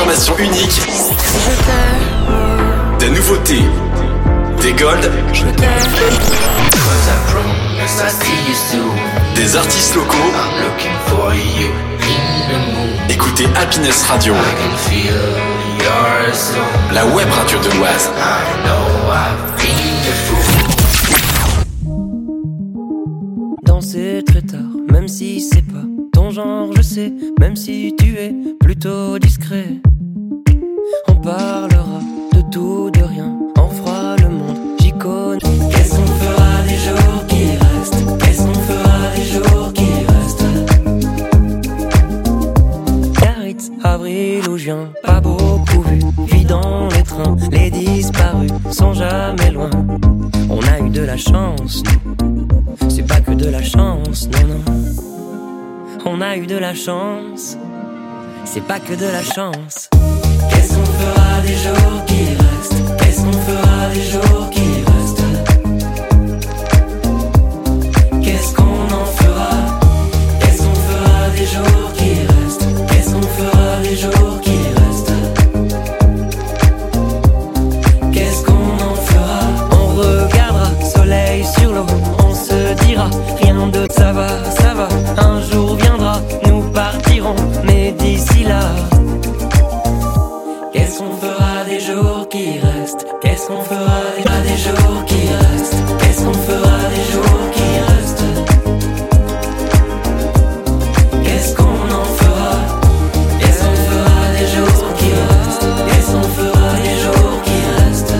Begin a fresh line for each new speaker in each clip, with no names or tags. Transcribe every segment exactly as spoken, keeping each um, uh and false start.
informations uniques, des nouveautés, des golds, des artistes locaux. Écoutez Happiness Radio, la web radio de l'Oise.
Danser très tard, même si c'est pas ton genre, je sais, même si tu es plutôt discret. On parlera de tout, de rien, on fera le monde, j'y connais. Qu'est-ce qu'on fera des jours qui restent? Qu'est-ce qu'on fera des jours qui restent? Biarritz, avril ou juin, pas beaucoup vu, vie dans les trains, les disparus sont jamais loin. On a eu de la chance, nous. C'est pas que de la chance, non, non. On a eu de la chance, c'est pas que de la chance. Qu'est-ce qu'on fera des jours qui restent? Qu'est-ce qu'on fera des jours qui restent? Qu'est-ce qu'on en fera? Qu'est-ce qu'on fera des jours qui restent? Qu'est-ce qu'on fera des jours qui restent? Qu'est-ce qu'on en fera? On regardera soleil sur l'eau, on se dira rien de ça va, ça va. Un jour viendra, nous partirons, mais d'ici là, qu'est-ce qu'on fera des jours qui restent? Qu'est-ce qu'on fera des jours qui restent? Qu'est-ce qu'on fera des jours qui restent? Qu'est-ce qu'on en fera? Qu'est-ce qu'on fera des jours qui restent? Qu'est-ce qu'on fera des jours qui restent?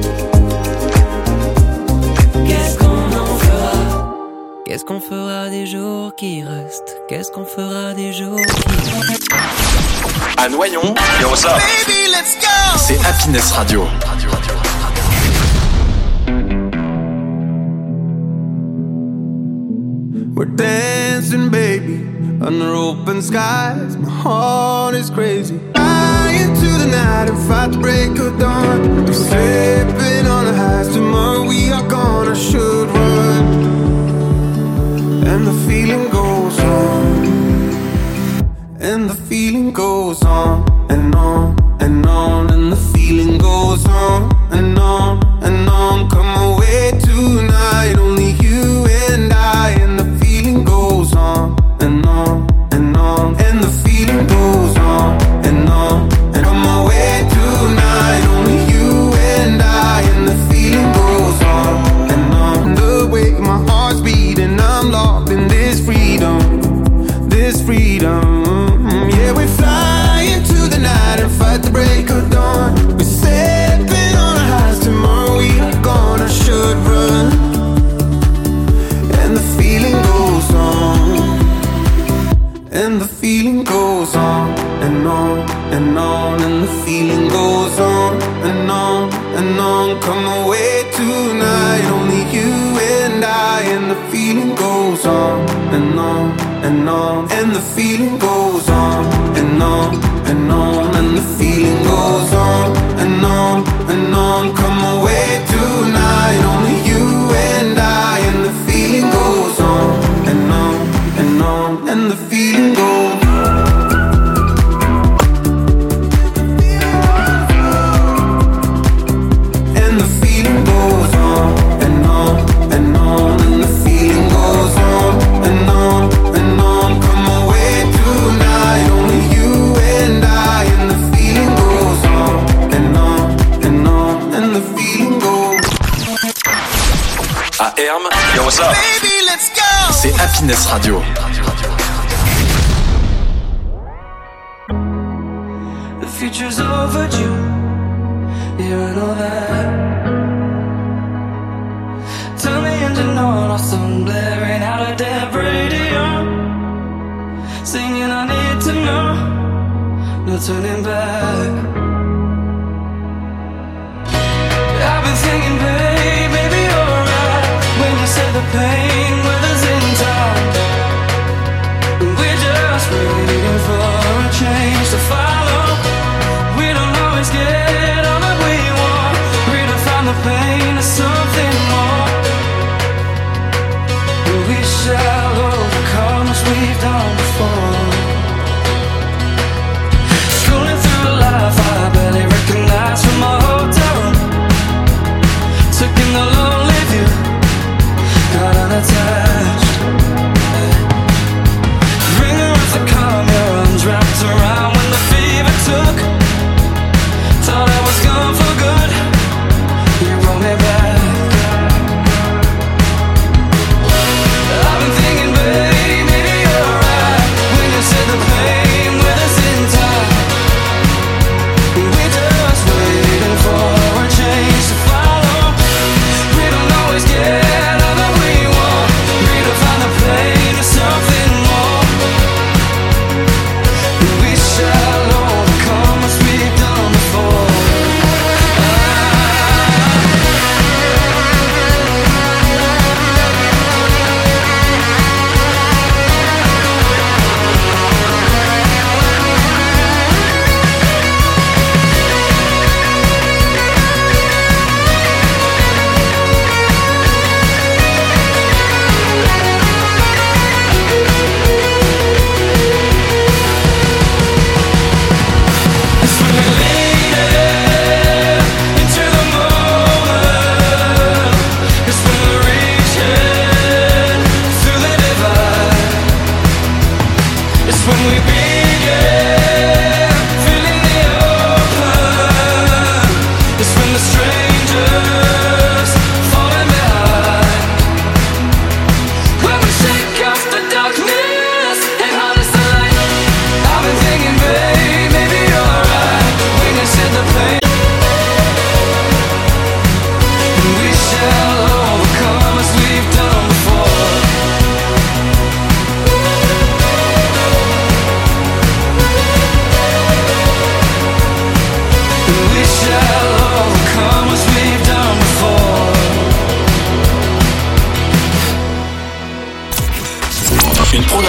Qu'est-ce qu'on en fera? Qu'est-ce qu'on fera des jours qui restent? Qu'est-ce qu'on fera des jours qui restent?
À Noyon, yo, what's up?
Baby, let's go!
C'est Happiness Radio.
We're dancing, baby, under open skies. My heart is crazy. Fly into the night and fight the break of dawn. We're slipping on the highs. Tomorrow we are gonna should run. And the feeling goes on. And the feeling goes on and on and on. And the feeling goes on and on and on. Come away tonight, only you and I. And the feeling goes on and on and on. And the feeling goes on and on. And come away tonight, only you and I. And the feeling goes on and on. The way my heart's beating, I'm locked in this freedom, this freedom. Yeah, we fly into the night and fight the break of dawn. We're stepping on our highs. Tomorrow we are gonna should run. And the feeling goes on. And the feeling goes on and on and on. And the feeling goes on and on and on. Come away tonight, only you and I. And the feeling goes on and on and on. And the feeling goes on and on and on. And the feeling goes on and on and on. Come away tonight, only you and I. And the feeling goes on and on and on. And the feeling goes on. And the feeling goes on and on and on. And the feeling goes on and on and on. Come away tonight, only you and I. And the feeling goes on and on and on. And the feeling goes.
À Herm, yo, what's up?
Baby, let's go!
C'est Happiness Radio.
The future's overdue, yeah, I know that. Turn the engine on, our song blaring out a dead radio. Singing I need to know, no turning back. I've been thinking, babe, maybe you're right when you said the pain withers in time. We're just waiting for a change to follow. We don't always get all that we want. Redefine the pain to something more. We shall overcome as we've done before. Scrolling through the light.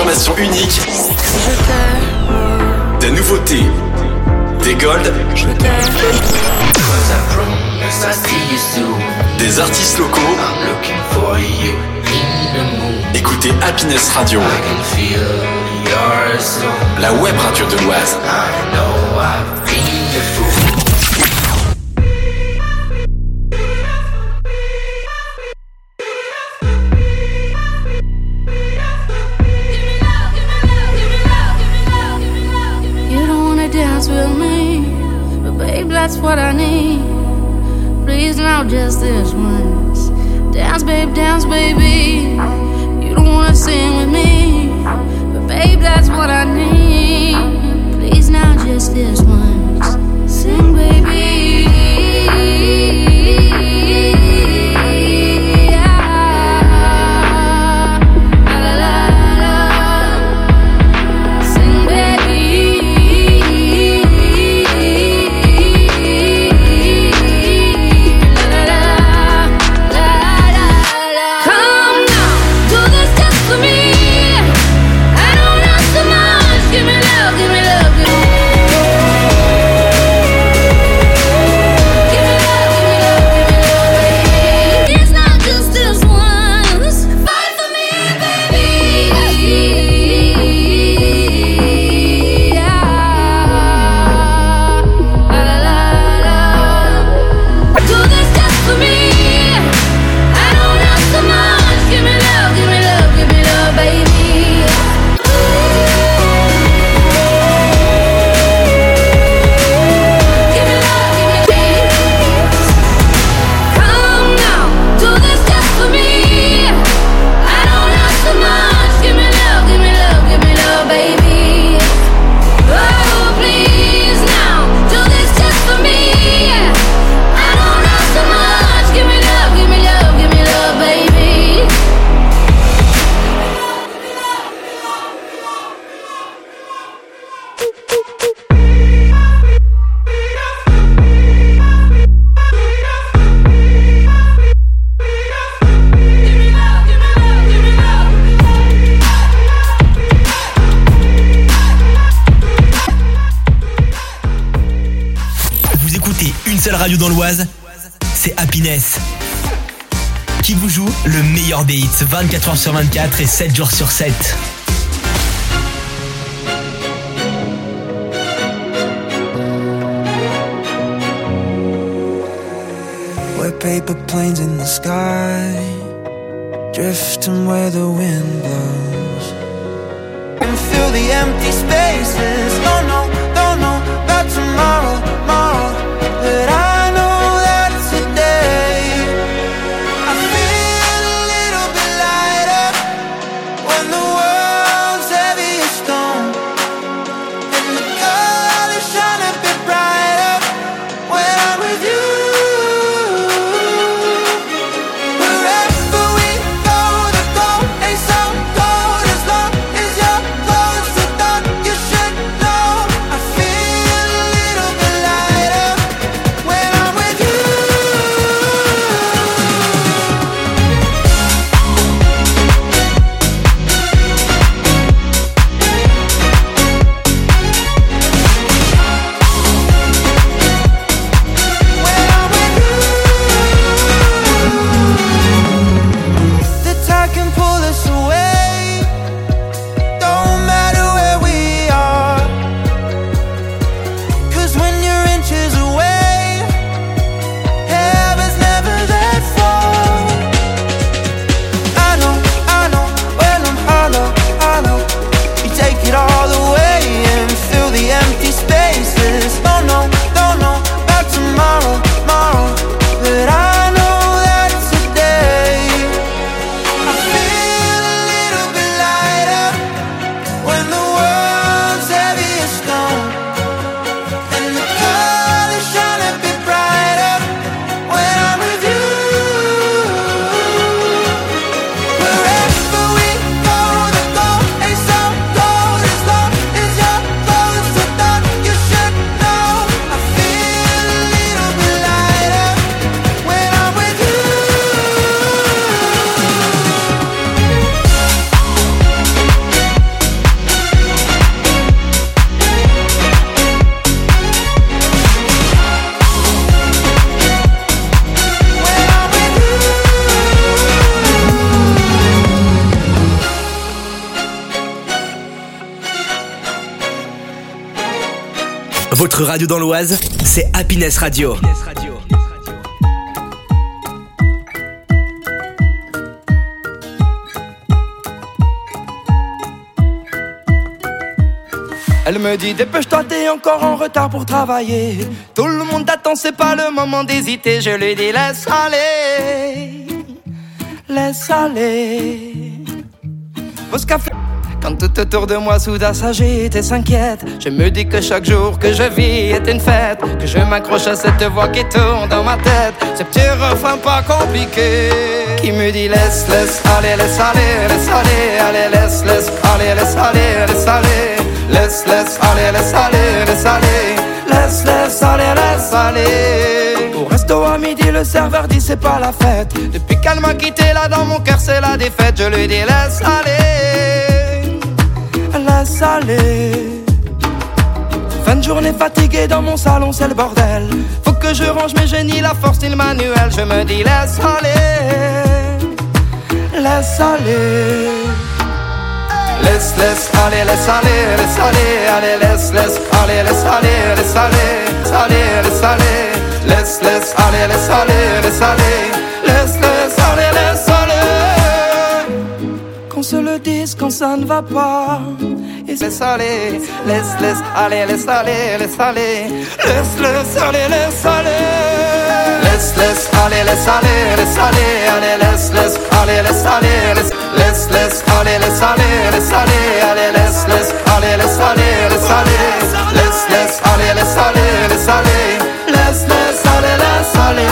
informations uniques,
Je t'aime,
des nouveautés, des golds,
je t'aime.
Cause I promise I'll see you soon.
des artistes locaux.
I'm looking for you in the moon.
Écoutez Happiness Radio,
I can feel your soul.
la web radio de l'Oise.
I know I've been the fool.
You don't wanna dance with me, but babe, that's what I need. Please now, just this once. Dance, babe, dance, baby. You don't wanna sing with me, but babe, that's what I need. Please now, just this once. Sing, baby.
Radio dans l'Oise, c'est Happiness qui vous joue le meilleur des hits vingt-quatre heures sur vingt-quatre et sept jours sur sept.
We're paper planes in the sky, drifting where the wind blows, and fill the empty spaces. Don't know, don't know about tomorrow, tomorrow. But I know that it's today. I feel a little bit lighter when the world's heavy as stone, and the colors shine a bit brighter when I'm with you. Wherever we go, the goal ain't so cold as long as you're close to dawn. You should know I feel a little bit lighter.
Votre radio dans l'Oise, c'est Happiness Radio.
Elle me dit dépêche-toi, t'es encore en retard pour travailler. Tout le monde t'attend, c'est pas le moment d'hésiter. Je lui dis laisse aller, laisse aller. Pause café. Quand tout autour de moi soudain s'agite et s'inquiète, je me dis que chaque jour que je vis est une fête, que je m'accroche à cette voix qui tourne dans ma tête, ce petit refrain pas compliqué qui me dit laisse, laisse aller, laisse aller, laisse aller, allez laisse, laisse aller, laisse aller, laisse aller. Laisse, laisse aller, laisse aller, laisse aller. Laisse, laisse aller, laisse aller. Au resto à midi, le serveur dit c'est pas la fête. Depuis qu'elle m'a quitté, là dans mon cœur c'est la défaite. Je lui dis laisse aller, laisse aller. Fin de journée fatiguée dans mon salon, c'est le bordel. Faut que je range mes génies, la force ni le manuel. Je me dis laisse aller, laisse aller. Laisse, laisse aller, laisse aller, laisse aller, allez, laisse, laisse aller, laisse aller, laisse aller, aller, laisse aller, laisse, laisse aller, laisse aller, laisse aller, laisse, laisse aller, laisse aller. Qu'on se le dise quand ça ne va pas. Et laisse aller, laisse, laisse aller, laisse aller, laisse aller, laisse, laisse aller, laisse aller. Laisse, laisse aller, laisse aller, laisse aller, allez, laisse, laisse aller, laisse aller, laisse, laisse, laisse aller, laisse aller, laisse aller, allez, laisse, laisse aller, laisse aller, laisse aller, laisse, laisse aller, laisse aller, laisse aller, laisse, laisse aller, laisse aller.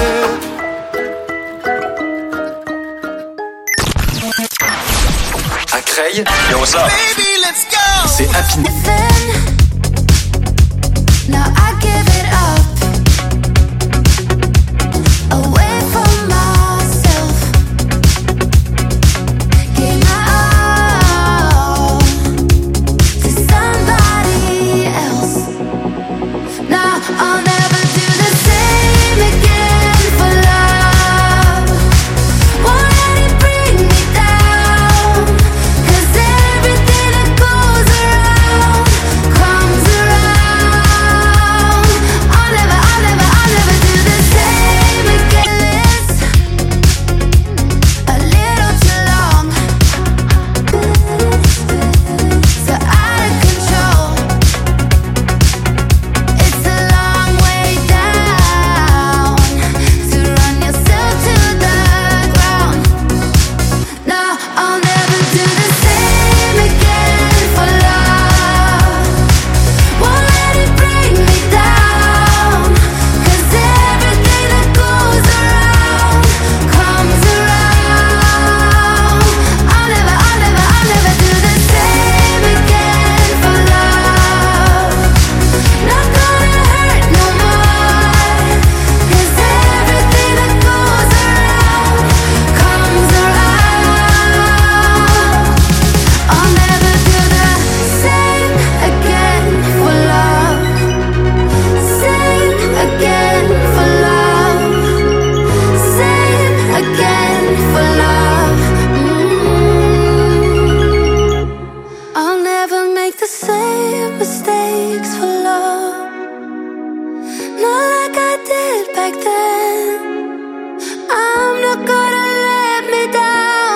À Creil, yo what's up?
Baby, let's go.
C'est Happiness.
Now I give it up. Away from myself, give my all to somebody else. Now I'll never do the same again for love. Won't let it bring me down, 'cause everything that goes around comes around. I'll never, I'll never, I'll never do the same again. A little too long, so out of control. It's a long way down to run yourself to the ground. No, I'll never do the same again for love. Won't let it bring me down, 'cause everything that goes around comes around. I'll never, I'll never, I'll never do the same again for love. Not gonna hurt no more, 'cause everything that goes around comes around. I'll never do the same again for love. Same again for love. Same again for love. Mm. I'll never make the same mistakes for love. Not like I did back then. I'm not gonna let me down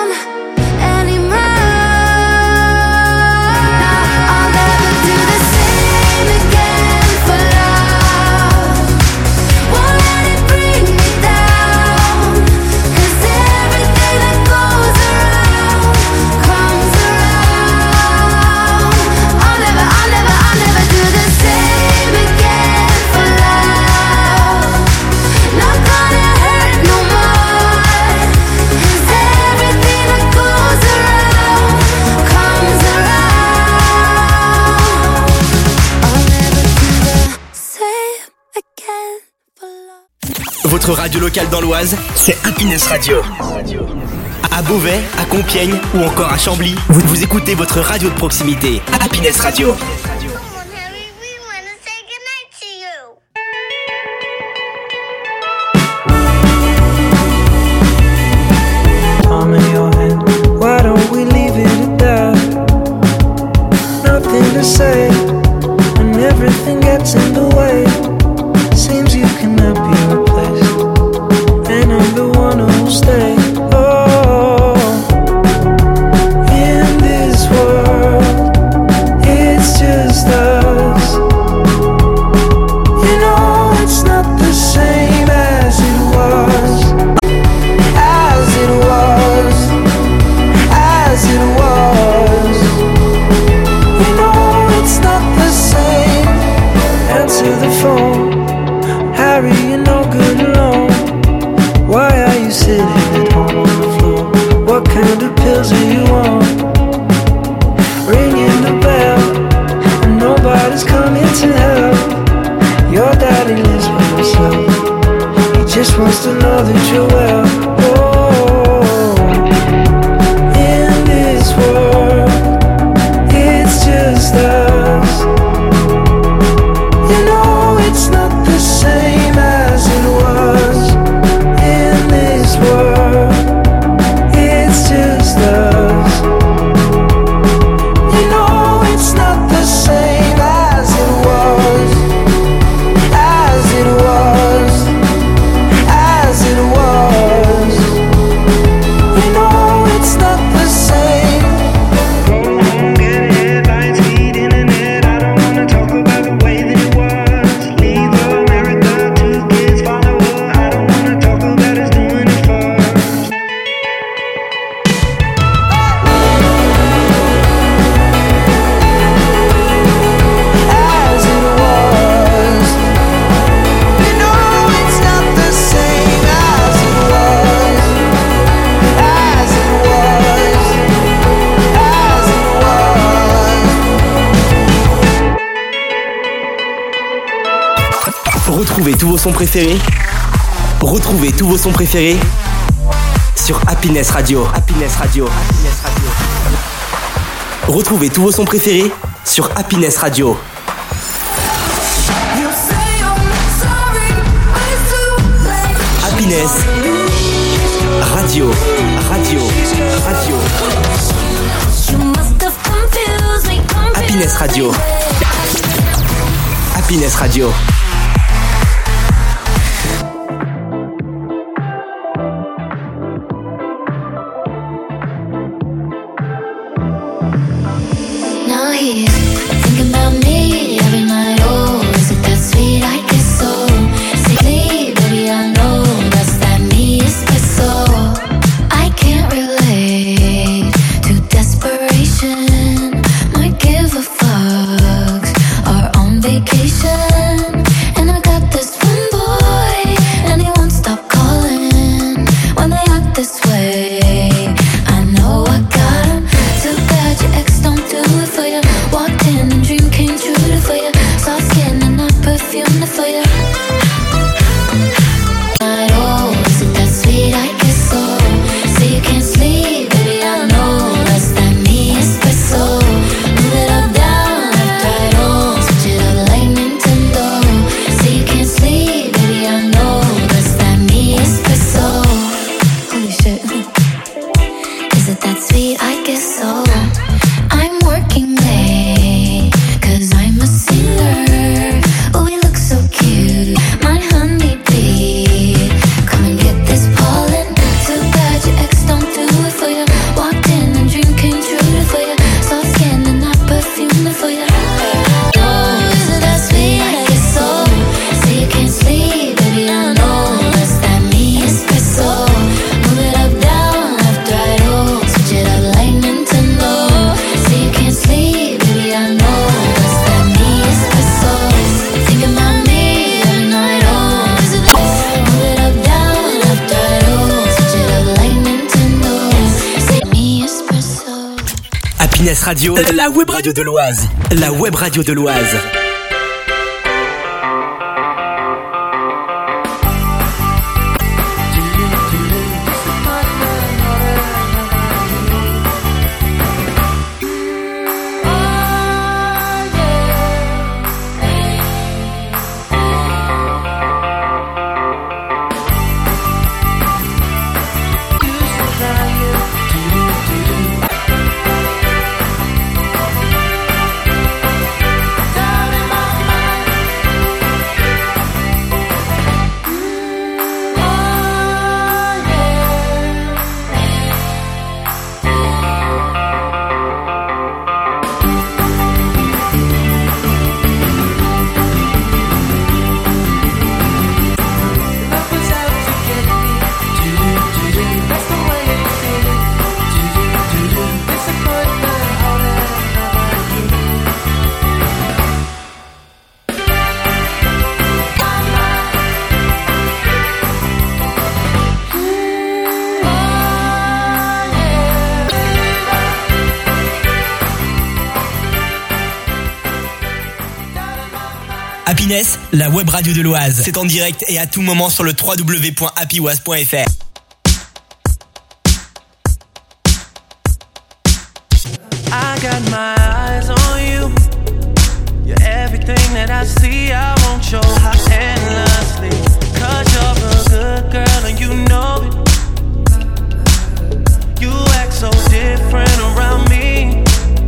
anymore. I'll never do the same again for love. Won't let it bring me down, 'cause everything that goes around comes around. I'll never, I'll never, I'll never do the same again for love. Not gonna hurt no more, 'cause everything that goes around comes around. I'll never do the same again for love.
Votre radio locale dans l'Oise, c'est Happiness Radio. À Beauvais, à Compiègne ou encore à Chambly, vous, vous écoutez votre radio de proximité, Happiness Radio.
Come on, Harry, we want to say goodnight to you.
Palm in your hand, why don't we leave it at that? Nothing to say when everything gets in the just wants to know that you're well. Oh, in this world, it's just us. You know it's not the same as it was. In this world, it's just us. You know it's not the same as it was. As it was. As it was. You know it's not the same. Go home, get headlines, feed internet. I don't wanna talk about the way that it was. Leave America, two kids follow her. I don't wanna talk about us doing it first. As it was. You know it's not the same as it was. As it was. As it was.
Retrouvez tous vos sons préférés. Retrouvez tous vos sons préférés sur Happiness Radio. Happiness Radio. Happiness Radio. Retrouvez tous vos sons préférés sur Happiness Radio. Happiness Radio. Radio. Radio. Happiness Radio. Happiness Radio.
Now he's thinking about me every night. Oh, is it that sweet? I guess so. Say, baby, I know that's that me espresso. I can't relate to desperation. Might give a fucks. Are on vacation, and I got this one boy, and he won't stop calling when they act this way. I know I got him. Too bad your ex don't do it for you. Walked in and dream came true for you. Soft skin and not perfume for you. Night, oh, is it that sweet? I guess so. Say you can't sleep, baby, I know that's that me espresso. Move it up, down, left, right, oh, switch it up like Nintendo. Say you can't sleep, baby, I know that's that me espresso. Holy shit. Is it that sweet? I guess so. I'm working late, cause I'm a singer. Oh, we look so cute, my honeybee. Come and get this pollen. Too bad your ex don't do it for you. Walked in and dream came true for you. Soft skin and not perfume for you. Oh, is it that sweet? I guess so. Say you can't sleep, baby, I know that's that me espresso. Move it up, down, left, right, oh, switch it up like Nintendo. Say you can't sleep, baby, I know that's that me espresso. Think about me every night, oh, is it that? Move it up, down, left, right, oh, switch it up like Nintendo. Say me espresso.
Happiness Radio, la web radio de l'Oise. La web radio de l'Oise.
Down in my
Happiness, la web radio de l'Oise. C'est en direct et à tout moment sur le w w w point happy oise point f r.
I got my eyes on you. You're everything that I see. I won't show how endlessly. Cause you're a good girl and you know it. You act so different around me.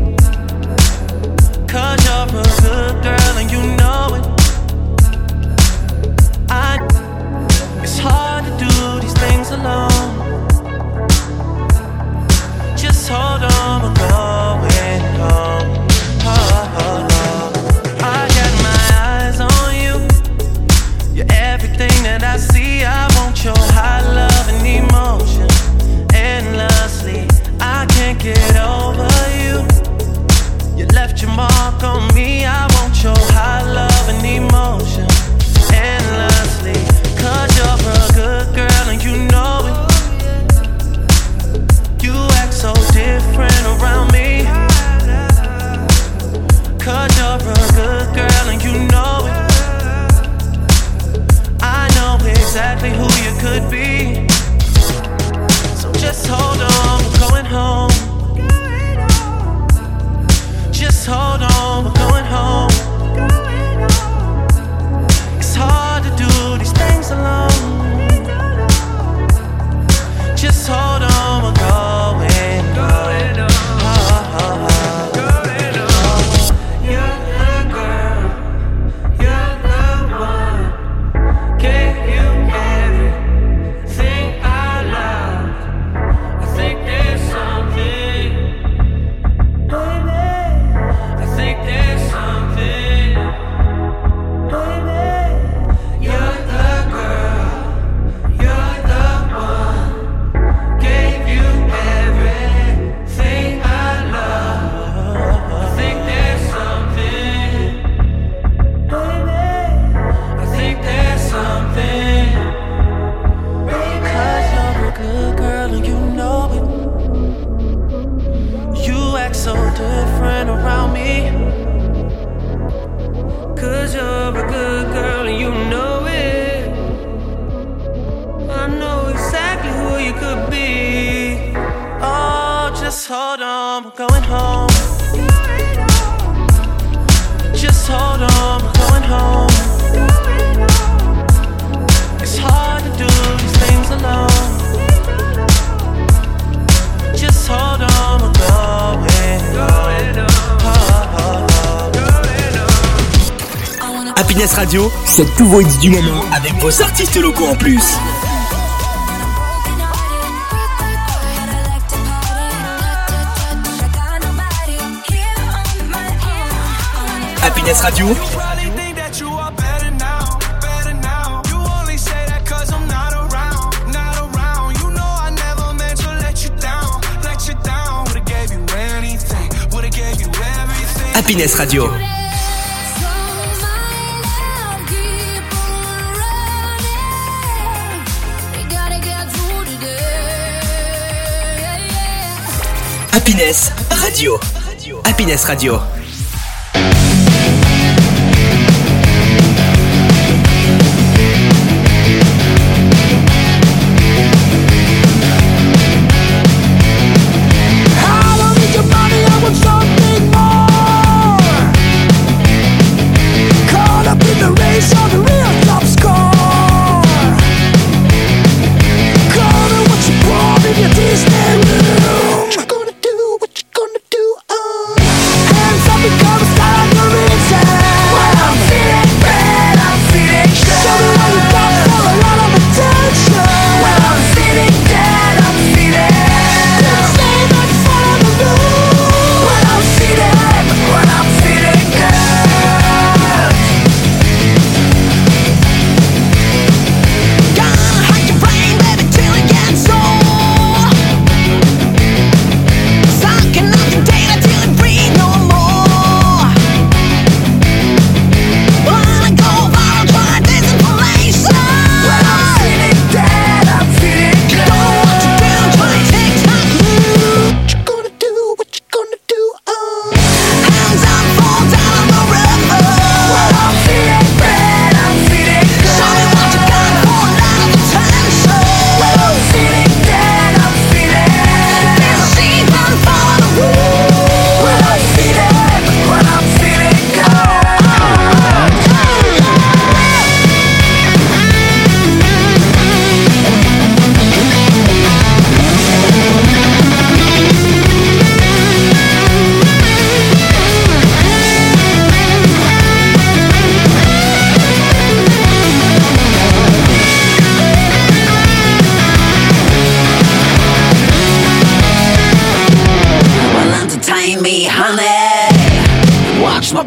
Cause you're a good girl and you know it. I, it's hard to do these things alone. Just hold on, we're going home. Oh, oh, oh. I got my eyes on you. You're everything that I see. I want your high love and emotion endlessly. I can't get over you. You left your mark on me. I want your high love and emotion endlessly. Cause you're a good girl and you know it. You act so different around me. Cause you're a good girl and you know it. I know exactly who you could be. So just hold on, we're going home. Just hold on, we're going home. It's hard to do these things alone. Just hold on, we're going home. Oh, oh, oh. You're the girl, you're the one. Gave you everything I love. I think there's something, baby. I think there's something, baby. You're the girl, you're the one. Gave you everything I love. I think there's something, baby. I think there's something. Because you're a good girl and you know it. You act so different around me. Cause you're a good girl and you know it. I know exactly who you could be. Oh, just hold on, we're going home. Just hold on, we're going home. It's hard to do these things alone. Just hold on, we're going home. Oh, oh, oh.
Happiness Radio, c'est tous vos hits du moment avec vos artistes locaux en plus. Happiness Radio. Happiness Radio. Happiness Radio. Happiness Radio.
Hands up.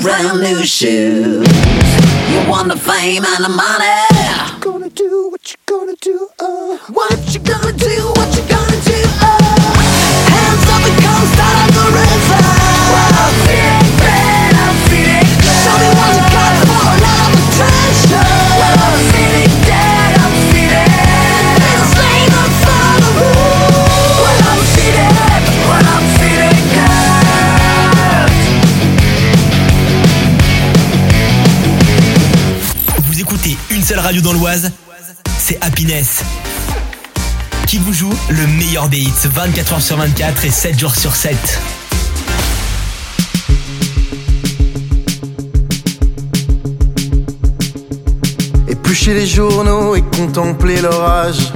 brand new shoes. You want the fame and the money.
Gonna do what you gonna do, uh.
What you gonna do, what you gonna do, uh. Hands up and come start on the river. Well, I'm feeling bad, I'm feeling good. Show me what you got for a lot of attention. Well, I'm feeling dead, I'm feeling. Little slave and follow the rules. Well, I'm feeling, well, I'm feeling good.
Vous écoutez une seule radio dans l'Oise, c'est Happiness, qui vous joue le meilleur des hits vingt-quatre heures sur vingt-quatre et sept jours sur sept.
Éplucher les journaux et contempler l'orage.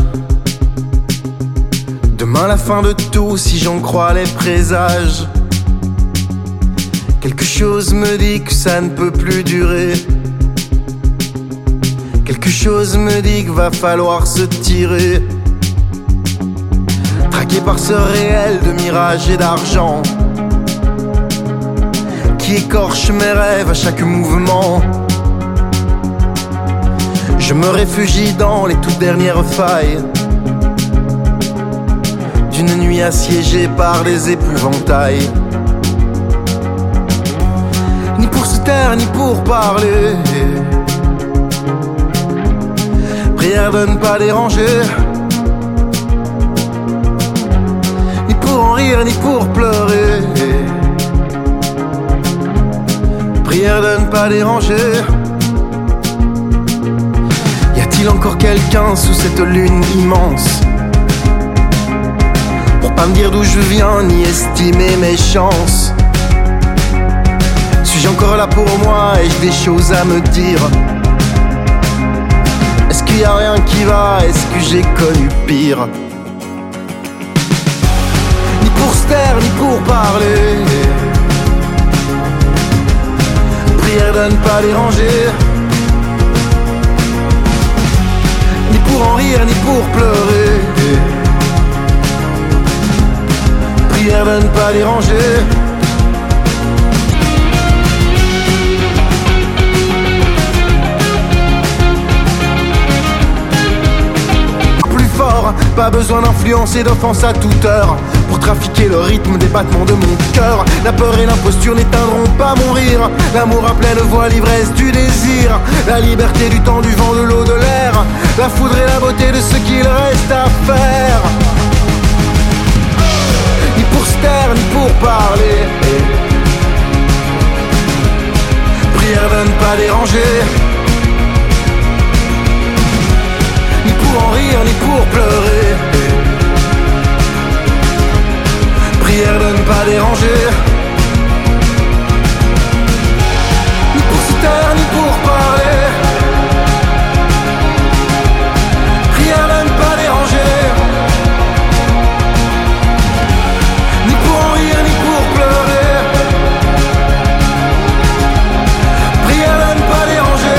Demain la fin de tout si j'en crois les présages. Quelque chose me dit que ça ne peut plus durer. Quelque chose me dit qu'il va falloir se tirer. Traqué par ce réel de mirages et d'argent qui écorche mes rêves à chaque mouvement. Je me réfugie dans les toutes dernières failles d'une nuit assiégée par des épouvantails. Ni pour se taire, ni pour parler. Prière de ne pas déranger. Ni pour en rire, ni pour pleurer. Prière de ne pas déranger. Y a-t-il encore quelqu'un sous cette lune immense pour pas me dire d'où je viens, ni estimer mes chances? Suis-je encore là pour moi? Ai-je des choses à me dire? Est-ce qu'il y a rien qui va? Est-ce que j'ai connu pire? Ni pour se taire, ni pour parler. Prière de ne pas déranger. Ni pour en rire, ni pour pleurer. Prière de ne pas déranger. Pas besoin d'influence et d'offense à toute heure pour trafiquer le rythme des battements de mon cœur. La peur et l'imposture n'éteindront pas mon rire. L'amour à pleine voix, l'ivresse du désir. La liberté du temps, du vent, de l'eau, de l'air. La foudre et la beauté de ce qu'il reste à faire. Ni pour se taire, ni pour parler. Prière de ne pas déranger. Ni pour en rire, ni pour pleurer. Prière de ne pas déranger. Ni pour se taire, ni pour parler. Prière de ne pas déranger. Ni pour en rire, ni pour pleurer. Prière de ne pas déranger.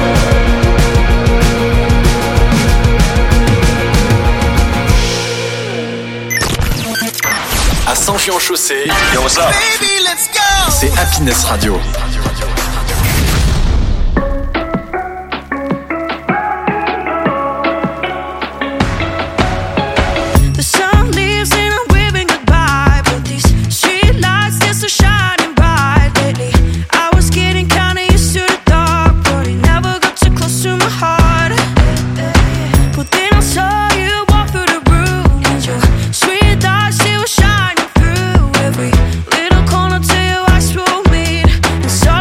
À Saint-Jean-Chaussée, c'est Happiness Radio.
So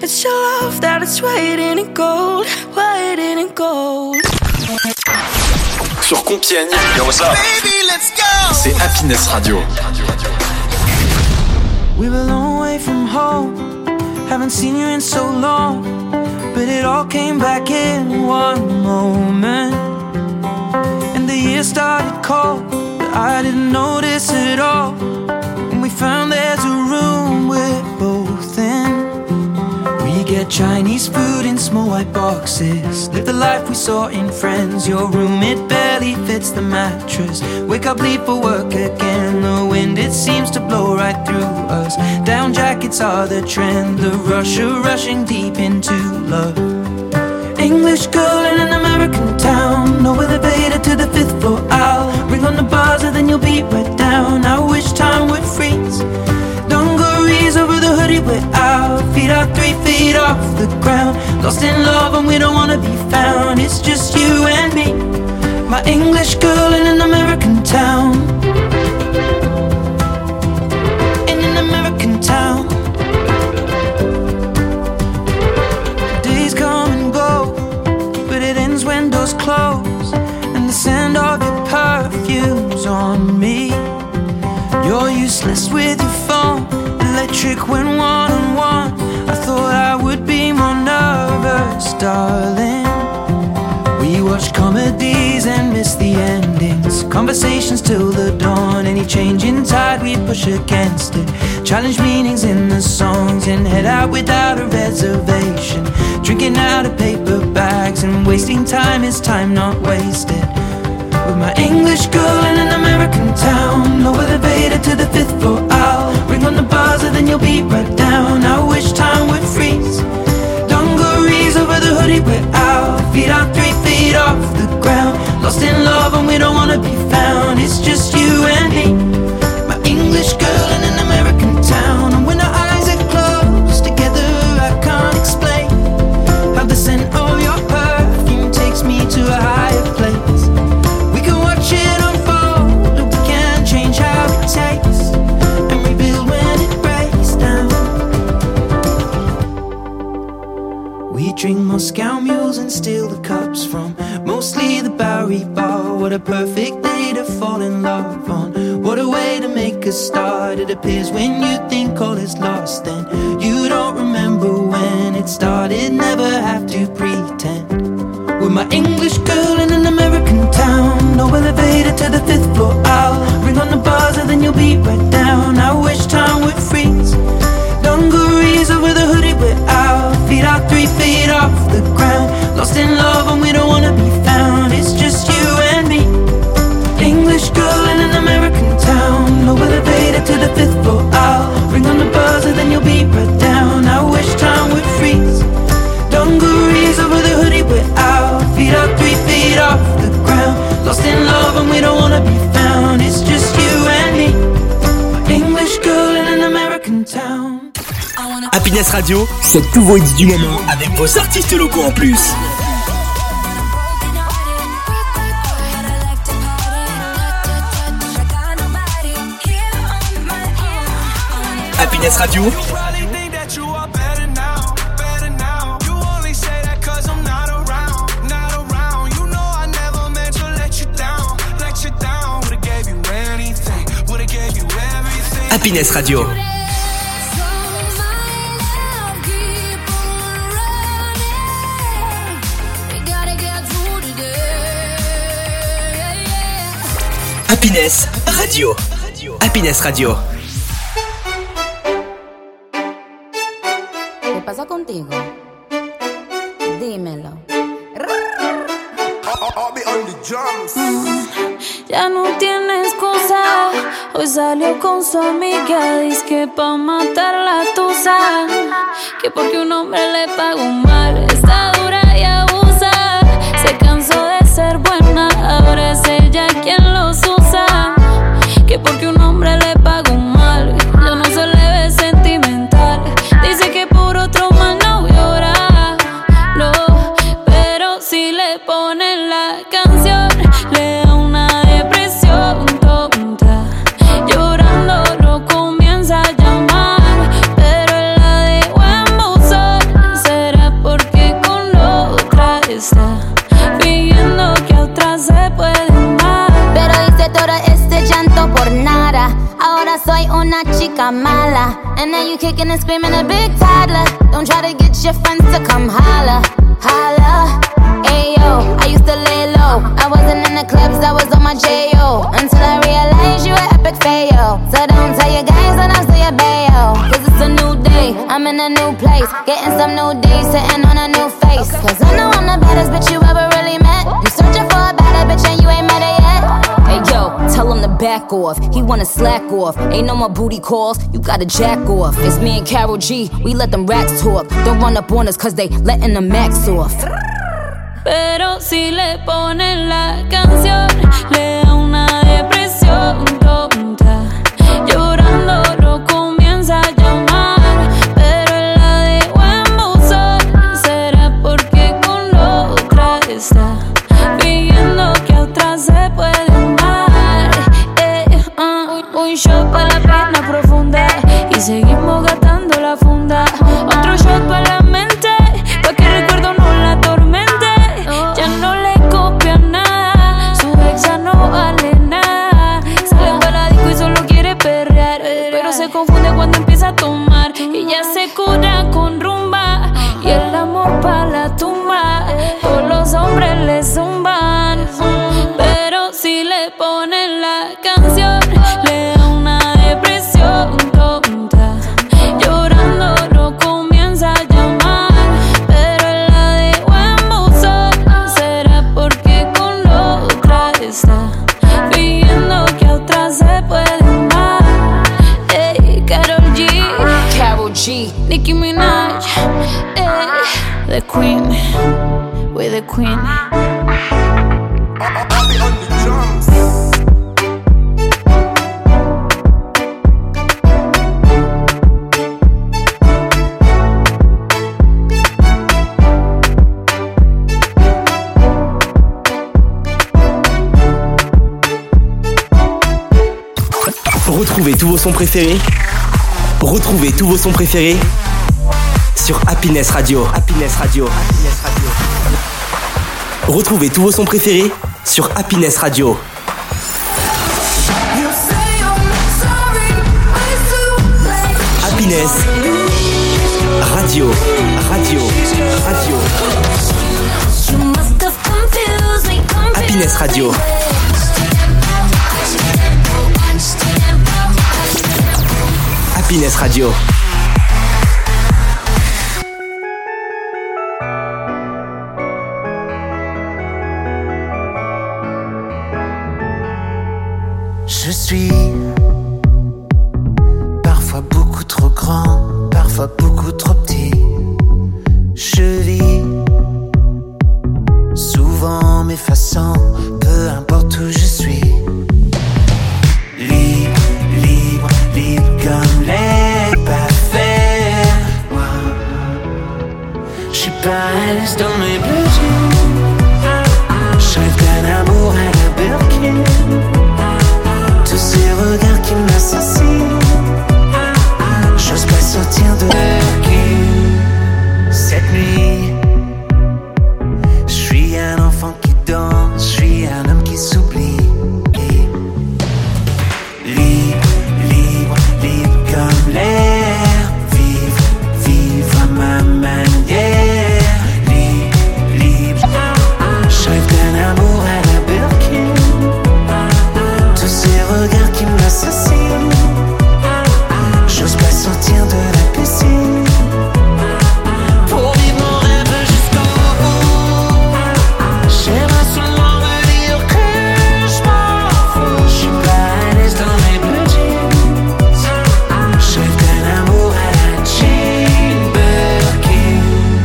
It's your love that is waiting in gold, waiting in gold.
Sur Compiègne, yo, what's up? Baby, let's go. C'est Happiness Radio.
We were a long way from home, haven't seen you in so long, but it all came back in one moment. And the year started cold, but I didn't notice it at all. When we found there's a room we're both in, we get Chinese food in small white boxes, live the life we saw in Friends. Your room, it barely fits the mattress. Wake up, leave for work again. The wind, it seems to blow right through us. Down jackets are the trend, the rush of rushing deep into love. English girl in an American town, no elevator to the fifth floor. I'll ring on the buzzer, then you'll be right down. I wish time would freeze. Dungarees over the hoodie, we're out. Feet are three feet off the ground. Lost in love and we don't wanna be found. It's just you and me, my English girl in an American town. In an American town. Days come and go, but it ends when doors close, and the scent of your perfume's on me. You're useless with your phone, electric when one-on-one. I thought I would be more nervous, darling. We watch comedies and miss the endings, conversations till the dawn. Any change in tide, we push against it. Challenge meanings in the songs and head out without a reservation. Drinking out of paper bags and wasting time is time not wasted. With my English girl in an American town, no elevator to the fifth floor. I'll ring on the buzzer, then you'll be right down. I wish time would freeze. Dungarees over the hoodie, we're out. Feet are three feet off the ground. Lost in love and we don't wanna be found. It's just you and me, my English girl in an American town. And when our eyes are closed together, I can't explain how the scent of your perfume takes me to a higher place. We can watch it unfold, but we can't change how it tastes, and rebuild when it breaks down. We drink Moscow mules and steal the cups from mostly the Bowery Bar. What a perfect day to fall in love on. What a way to make a start. It appears when you think all is lost, then you don't remember when it started. Never have to pretend. With my English girl in an American town, no elevator to the fifth floor. I'll ring on the buzzer, then you'll be right down. I wish time would freeze. Dungarees over the hoodie, we're out. Feet are three feet off the ground. Lost in love and we don't wanna be found. It's just you and me, English girl in an American town. No elevator to the fifth floor. I'll ring on the buzzer, then you'll be right down. I wish time would freeze. Dungarees over the hoodie, we're out. Feet are three feet off the ground. Lost in love and we don't wanna be found. It's just you and me, my English girl in an American town.
Happiness Radio, c'est tous vos hits du moment avec vos artistes locaux en plus. Happiness Radio. Happiness Radio. Happiness Radio. Happiness Radio.
¿Qué pasa contigo? Dímelo.
Mm, ya no tiene excusa. Hoy salió con su amiga, dice que pa' matar la tusa, que porque un hombre le pagó mal, está dura y abusa. Se cansó de ser buena, ahora es ella quien los usa, que porque un hombre le pagó mal, ya no se le ve sentimental. Dice que por otro mal no llora, no, pero si le ponen la canción le da una depresión tonta. Llorando no comienza a llamar, pero él la dejó en buzón.
una chica mala. And now you kicking and screaming a big toddler. Don't try to get your friends to come holla, holla. Ayo, I used to lay low. I wasn't in the clubs, I was on my J O. Until I realized you were epic fail. So don't tell your guys and I'll say your bayo. Cause it's a new day, I'm in a new place. Getting some new days, sitting on a new face. Cause I know I'm the baddest bitch you ever really met. You searching for a better bitch and you ain't met her yet. Hey yo, tell him to back off. He wanna slack off. Ain't no more booty calls, you gotta jack off. It's me and Karol G, we let them racks talk. Don't run up on us cause they letting the max off.
Pero si le ponen la canción, le da una depresión tonta. Llorando lo comienza a llamar, pero él la dejó en buzón. ¿Será porque con la otra está fingiendo que a otra se puede amar? Eh, uh, un shot pa' la pena profunda y seguimos gastando la funda. Otro shot pa' la mente, pa' que el recuerdo no la atormente. Ya no le copia nada, su ex ya no vale nada. Sale para la disco y solo quiere perrear, pero se confunde cuando empieza a tomar. Y ya se cura con rumba y el amor pa' la tumba. Todos los hombres le zumban, pero si le ponen la canción, le da una depresión tonta. Llorando lo comienza a llamar, pero él la dejó en buzón. ¿Será porque con la otra está fingiendo que a otra se puede amar? Ey, Karol G, Karol G, Nicki Minaj, ey, the queen, we're the queen.
Retrouvez tous vos sons préférés. Retrouvez tous vos sons préférés sur Happiness Radio. Happiness Radio. Happiness Radio. Retrouvez tous vos sons préférés sur Happiness Radio. Happiness Radio. Radio. Radio. Happiness Radio. Happiness Radio.
Je suis parfois beaucoup trop grand, parfois beaucoup trop petit. Je vis souvent m'effaçant, peu importe où je suis. Libre, libre, libre comme les parfaits. Je suis pas à l'aise dans mes bleus jeans. Je rêve d'un amour à la Birkin. Tous ces regards qui m'assassinent. J'ose pas sortir de Birkin. Cette nuit, je suis un enfant qui danse, je suis un homme qui s'oublie. Libre, libre, libre comme l'air. Vivre, vivre à ma manière. Libre, libre. Je rêve d'un amour à la Birkin. Tous ces regards qui m'assassinent. J'ose pas sortir de la piscine. Pour vivre mon rêve jusqu'au bout. J'aimerais seulement me dire que je m'en fous. Je suis pas à l'aise dans mes bleus jeans. Je rêve d'un amour à la Jane Birkin.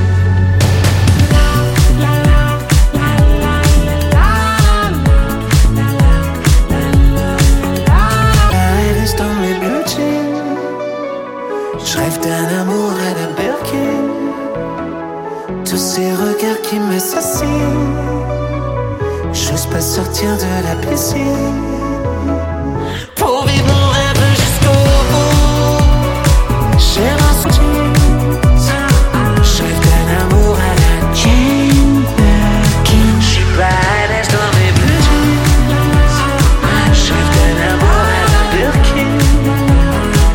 À l'aise dans mes bleus jeans. Je rêve d'un amour à la Birkin. Tous ces regards qui m'assassinent. J'ose pas sortir de la piscine. Pour vivre mon rêve jusqu'au bout. J'ai un jeans. Je rêve d'un amour à la Jane Birkin. Je suis pas à l'aise dans mes bleus jeans. Je rêve d'un amour à la Birkin.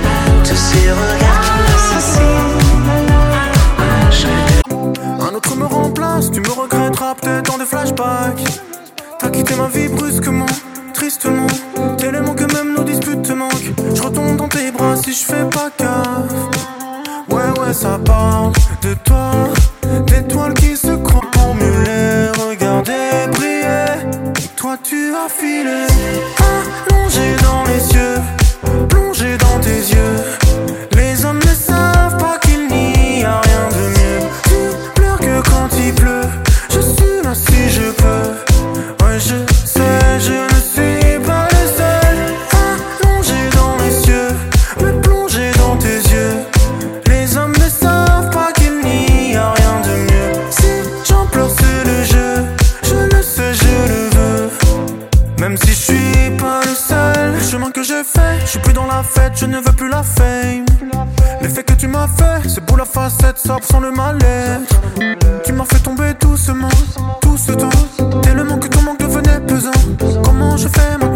quitter ma vie brusquement, tristement. Tellement que même nos disputes te manquent. Je retombe dans tes bras si je fais pas gaffe. Ouais ouais ça parle de toi, d'étoiles qui se croient pour mieux les regarder briller. Et toi tu as filé, allongé dans les cieux, plongé dans tes yeux. Les hommes ne savent pas qu'il n'y a rien de mieux. Tu pleures que quand il pleut, je suis là si je peux. Ouais je sais, je ne suis pas le seul. Allongé dans les cieux, me plonger dans tes yeux. Les hommes ne savent pas qu'il n'y a rien de mieux. Si j'en pleure c'est le jeu, je le sais, je le veux. Même si je suis pas le seul, le chemin que j'ai fait, je suis plus dans la fête, je ne veux plus la fame. L'effet que tu m'as fait, c'est beau la facette, ça sans le mal-être. Tu m'as fait tomber doucement, tout ce temps, tellement que ton manque devenait pesant. Comment je fais maintenant?